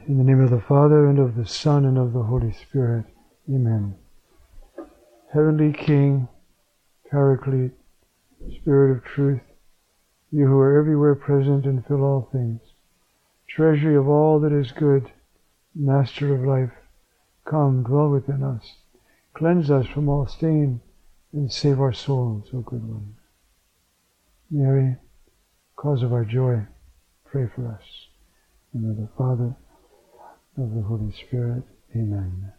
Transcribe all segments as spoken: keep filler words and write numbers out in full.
In the name of the Father, and of the Son, and of the Holy Spirit. Amen. Heavenly King, Paraclete, Spirit of truth, you who are everywhere present and fill all things, treasury of all that is good, Master of life, come, dwell within us, cleanse us from all stain, and save our souls, O good one. Mary, cause of our joy, pray for us. In the name of the Father, of the Holy Spirit. Amen.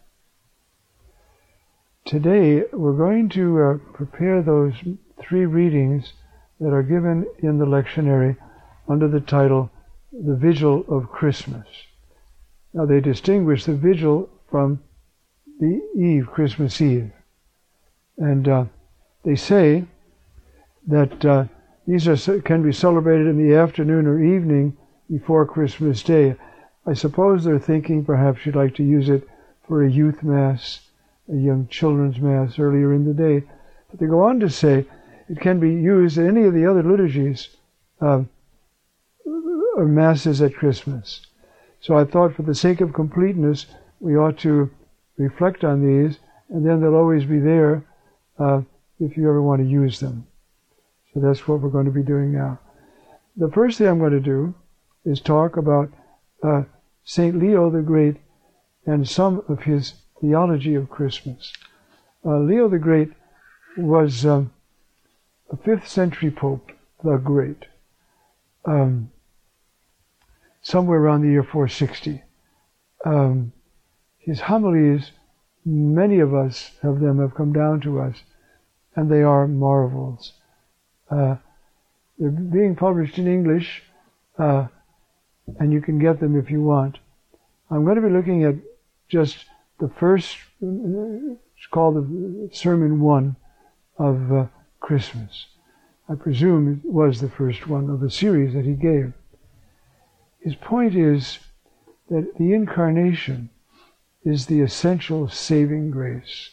Today we're going to uh, prepare those three readings that are given in the lectionary under the title, The Vigil of Christmas. Now they distinguish the vigil from the Eve, Christmas Eve. And uh, they say that uh, these are, can be celebrated in the afternoon or evening before Christmas Day. I suppose they're thinking perhaps you'd like to use it for a youth mass, a young children's mass earlier in the day. But they go on to say it can be used in any of the other liturgies uh, or masses at Christmas. So I thought for the sake of completeness, we ought to reflect on these, and then they'll always be there uh, if you ever want to use them. So that's what we're going to be doing now. The first thing I'm going to do is talk about uh, Saint Leo the Great and some of his theology of Christmas. Uh, Leo the Great was um, a fifth century Pope, the Great, um, somewhere around the year four sixty. Um, his homilies, many of us of them have come down to us, and they are marvels. Uh, they're being published in English, uh, and you can get them if you want. I'm going to be looking at just the first, it's called the Sermon one of uh, Christmas. I presume it was the first one of the series that he gave. His point is that the Incarnation is the essential saving grace.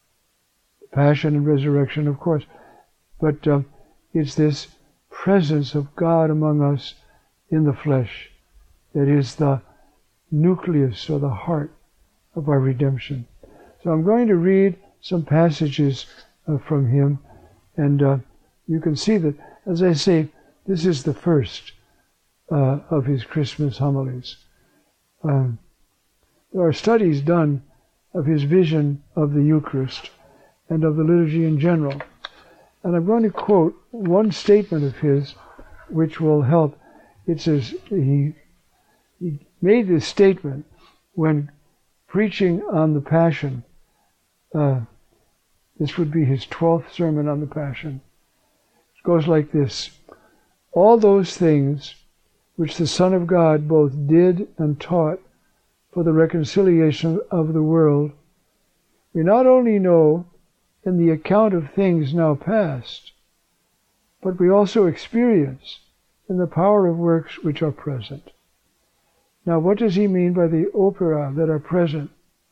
Passion and resurrection, of course, but uh, it's this presence of God among us in the flesh that is the nucleus or the heart of our redemption. So I'm going to read some passages uh, from him, and uh, you can see that, as I say, this is the first uh, of his Christmas homilies. Um, there are studies done of his vision of the Eucharist and of the liturgy in general. And I'm going to quote one statement of his which will help. It says, he, he made this statement when preaching on the Passion. Uh, this would be his twelfth sermon on the Passion. It goes like this: all those things which the Son of God both did and taught for the reconciliation of the world, we not only know in the account of things now past, but we also experience in the power of works which are present. Now, what does he mean by the opera that are present?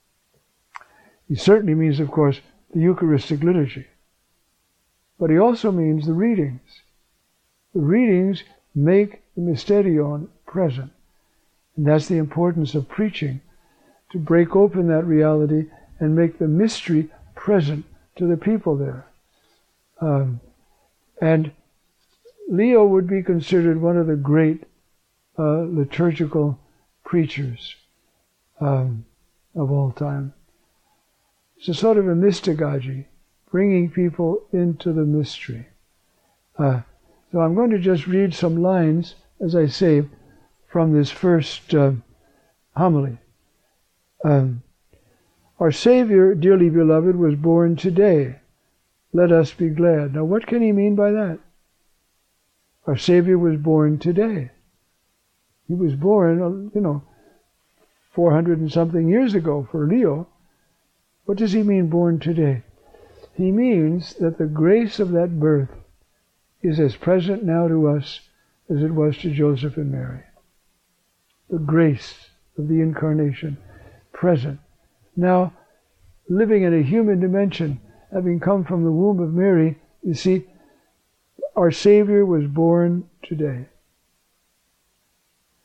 He certainly means, of course, the Eucharistic liturgy. But he also means the readings. The readings make the mysterion present. And that's the importance of preaching, to break open that reality and make the mystery present to the people there. Um, and Leo would be considered one of the great uh, liturgical preachers um, of all time. It's a sort of a mystagogy, bringing people into the mystery. Uh, so I'm going to just read some lines, as I say, from this first uh, homily. Um, Our Savior, dearly beloved, was born today. Let us be glad. Now, what can he mean by that? Our Savior was born today. He was born, you know, four hundred and something years ago for Leo. What does he mean, born today? He means that the grace of that birth is as present now to us as it was to Joseph and Mary. The grace of the Incarnation, present. Now, living in a human dimension, having come from the womb of Mary, you see, our Savior was born today.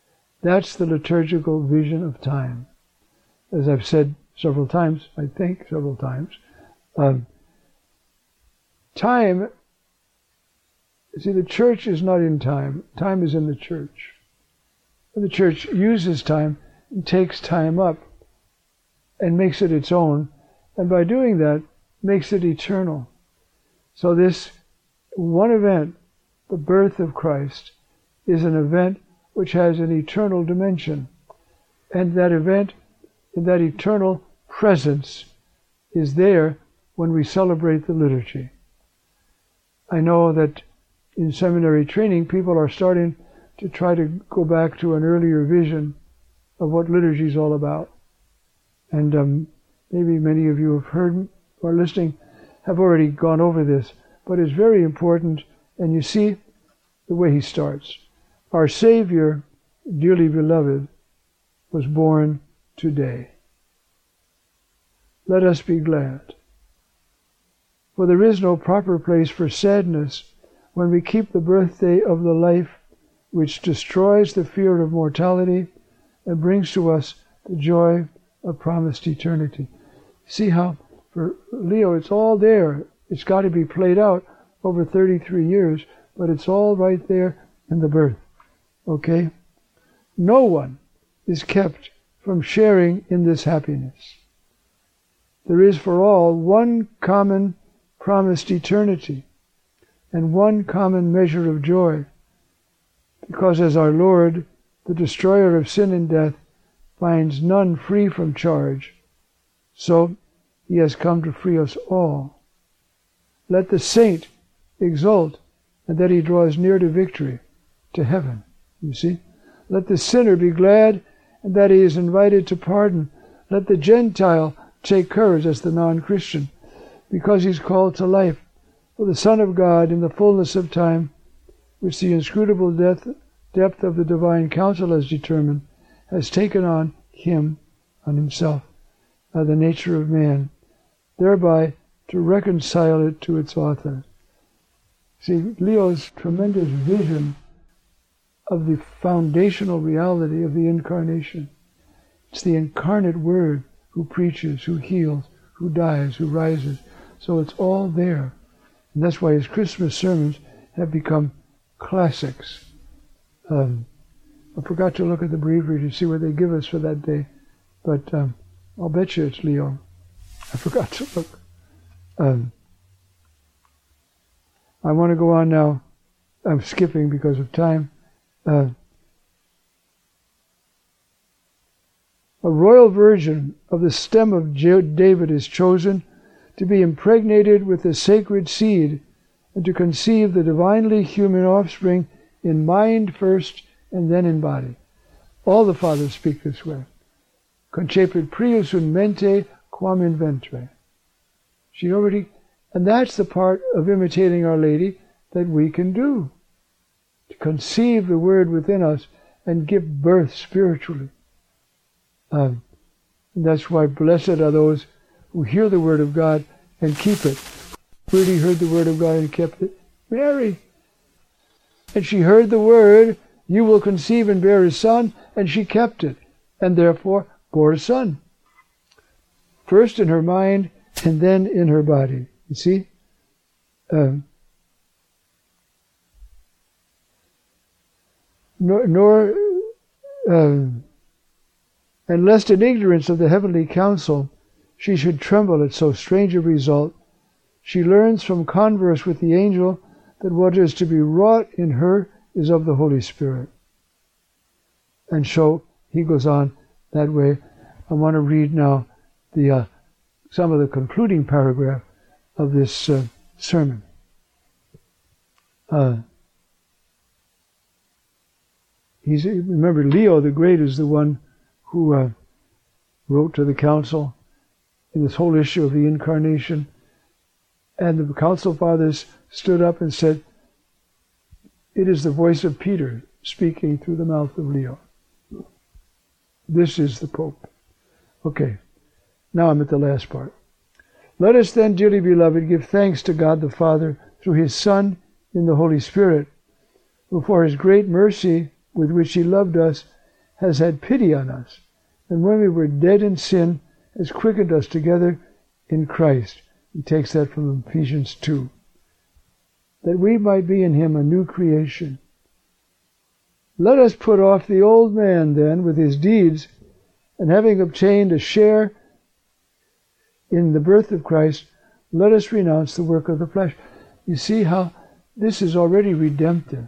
That's the liturgical vision of time. As I've said several times, I think several times, um, time, see, the church is not in time. Time is in the church. And the church uses time and takes time up and makes it its own, and by doing that, makes it eternal. So this one event, the birth of Christ, is an event which has an eternal dimension. And that event, that eternal presence, is there when we celebrate the liturgy. I know that in seminary training, people are starting to try to go back to an earlier vision of what liturgy is all about. And um, maybe many of you have heard or are listening have already gone over this, but it's very important. And you see the way he starts. Our Savior, dearly beloved, was born today. Let us be glad. For there is no proper place for sadness when we keep the birthday of the life which destroys the fear of mortality and brings to us the joy of promised eternity. See how, for Leo, it's all there. It's got to be played out over thirty-three years, but it's all right there in the birth. Okay? No one is kept from sharing in this happiness. There is for all one common promised eternity and one common measure of joy, because as our Lord, the destroyer of sin and death, finds none free from charge, so he has come to free us all. Let the saint exult and that he draws near to victory, to heaven. You see? Let the sinner be glad and that he is invited to pardon. Let the Gentile take courage as the non-Christian, because he's called to life. For the Son of God, in the fullness of time, which the inscrutable depth, depth of the divine counsel has determined, has taken on him, on himself, uh, the nature of man, thereby to reconcile it to its author. See, Leo's tremendous vision of the foundational reality of the Incarnation. It's the incarnate Word who preaches, who heals, who dies, who rises. So it's all there. And that's why his Christmas sermons have become classics. Um, I forgot to look at the breviary to see what they give us for that day, but um, I'll bet you it's Leo. I forgot to look. Um, I want to go on now. I'm skipping because of time. Uh, a royal virgin of the stem of David is chosen to be impregnated with the sacred seed and to conceive the divinely human offspring in mind first and then in body. All the fathers speak this way. Concepit prius un mente quam in ventre. She already, and that's the part of imitating Our Lady that we can do. To conceive the Word within us and give birth spiritually. Um, and that's why blessed are those who hear the Word of God and keep it. Really heard the Word of God and kept it? Mary. And she heard the Word, you will conceive and bear a son, and she kept it, and therefore bore a son. First in her mind, and then in her body. You see? Um, nor, nor um, and lest in ignorance of the heavenly counsel she should tremble at so strange a result, she learns from converse with the angel that what is to be wrought in her is of the Holy Spirit. And so he goes on that way. I want to read now the uh, some of the concluding paragraph of this uh, sermon. Uh, he's remember, Leo the Great is the one who uh, wrote to the council in this whole issue of the Incarnation. And the council fathers stood up and said, it is the voice of Peter speaking through the mouth of Leo. This is the Pope. Okay, now I'm at the last part. Let us then, dearly beloved, give thanks to God the Father through his Son in the Holy Spirit, who for his great mercy with which he loved us has had pity on us, and when we were dead in sin, has quickened us together in Christ. He takes that from Ephesians two. That we might be in him a new creation. Let us put off the old man then with his deeds, and having obtained a share in the birth of Christ, let us renounce the work of the flesh. You see how this is already redemptive.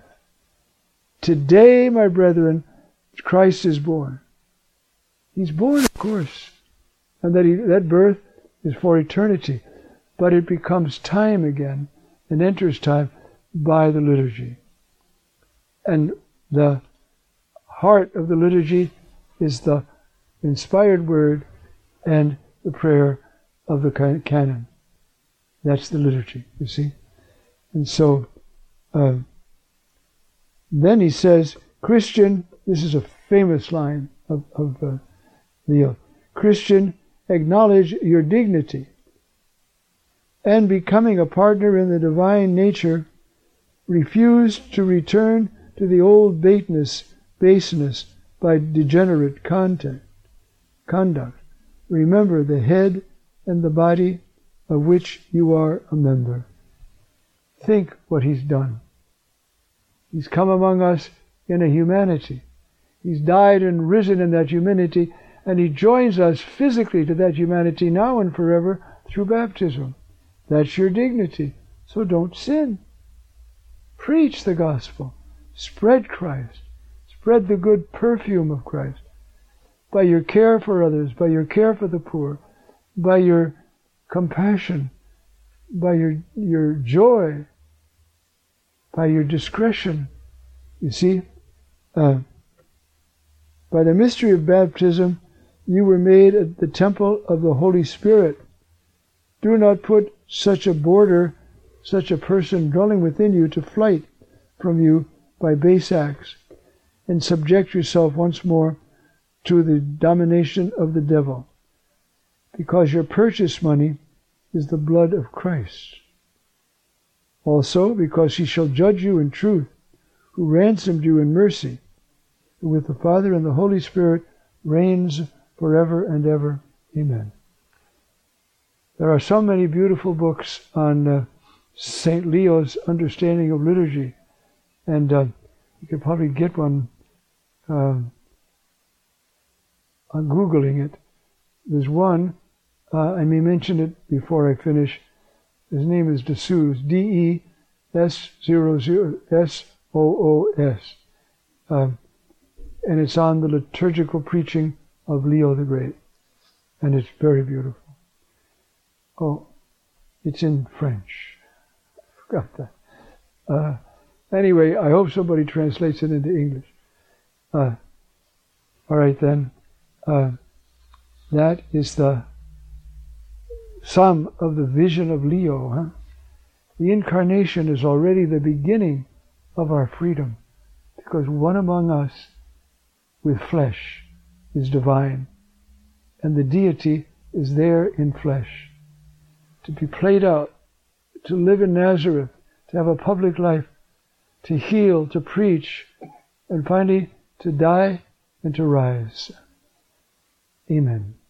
Today, my brethren, Christ is born. He's born, of course, and that, he, that birth is for eternity, but it becomes time again and enters time by the liturgy. And the heart of the liturgy is the inspired word and the prayer of the canon. That's the liturgy, you see. And so, uh, then he says, Christian, this is a famous line of, of uh, Leo, Christian, acknowledge your dignity, and becoming a partner in the divine nature, refuse to return to the old baseness, baseness by degenerate contact, conduct. Remember the head and the body of which you are a member. Think what he's done. He's come among us in a humanity. He's died and risen in that humanity, and he joins us physically to that humanity now and forever through baptism. That's your dignity. So don't sin. Preach the gospel. Spread Christ. Spread the good perfume of Christ. By your care for others, by your care for the poor, by your compassion, by your, your joy, by your discretion. You see, uh, by the mystery of baptism, you were made at the temple of the Holy Spirit. Do not put such a border, such a person dwelling within you to flight from you by base acts, and subject yourself once more to the domination of the devil, because your purchase money is the blood of Christ. Also, because he shall judge you in truth, who ransomed you in mercy, who with the Father and the Holy Spirit reigns forever and ever. Amen. There are so many beautiful books on uh, Saint Leo's understanding of liturgy, and uh, you could probably get one uh, on Googling it. There's one, uh, I may mention it before I finish. His name is De Soos, D E S zero zero S O O S. Uh, and it's on the liturgical preaching of Leo the Great. And it's very beautiful. Oh, it's in French. I forgot that. Uh, anyway, I hope somebody translates it into English. Uh, all right then. Uh, that is the sum of the vision of Leo. Huh? The incarnation is already the beginning of our freedom, because one among us with flesh is divine, and the deity is there in flesh. To be played out, to live in Nazareth, to have a public life, to heal, to preach, and finally to die and to rise. Amen.